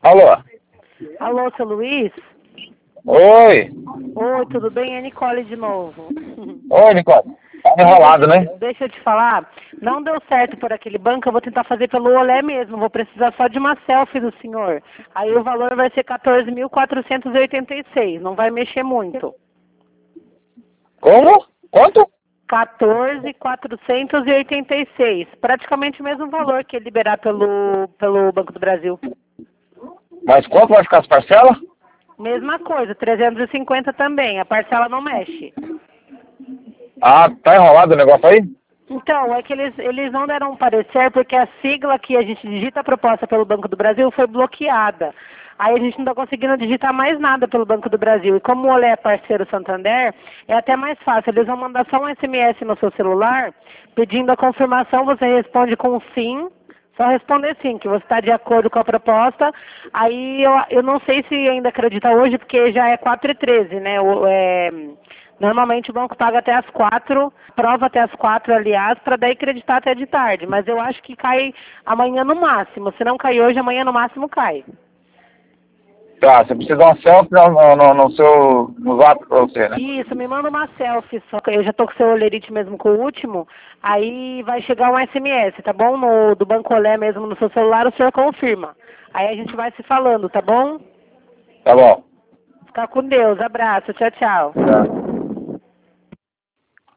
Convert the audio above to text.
Alô? Alô, seu Luiz? Oi. Oi, tudo bem? É Nicole de novo. Oi, Nicole. Tá enrolado, né? Deixa eu te falar, não deu certo por aquele banco, eu vou tentar fazer pelo Olé mesmo, vou precisar só de uma selfie do senhor. Aí o valor vai ser 14.486, não vai mexer muito. Como? Quanto? 14.486, praticamente o mesmo valor que ele liberar pelo Banco do Brasil. Mas quanto vai ficar as parcelas? Mesma coisa, 350 também, a parcela não mexe. Ah, tá enrolado o negócio aí? Então, é que eles não deram um parecer porque a sigla que a gente digita a proposta pelo Banco do Brasil foi bloqueada. Aí a gente não está conseguindo digitar mais nada pelo Banco do Brasil. E como o Olé é parceiro Santander, é até mais fácil. Eles vão mandar só um SMS no seu celular pedindo a confirmação, você responde com sim. Só responder sim, que você está de acordo com a proposta. Aí eu não sei se ainda acredita hoje, porque já é 4h13, né? Normalmente o banco paga até as 4, prova até as 4, aliás, para daí acreditar até de tarde. Mas eu acho que cai amanhã no máximo. Se não cair hoje, amanhã no máximo cai. Tá, você precisa de uma selfie no seu no zap pra você, né? Isso, me manda uma selfie, só que eu já tô com o seu olerite mesmo com o último, aí vai chegar um SMS, tá bom? Do Banco Olé mesmo no seu celular, o senhor confirma. Aí a gente vai se falando, tá bom? Tá bom. Fica com Deus, abraço, tchau, tchau. Tá.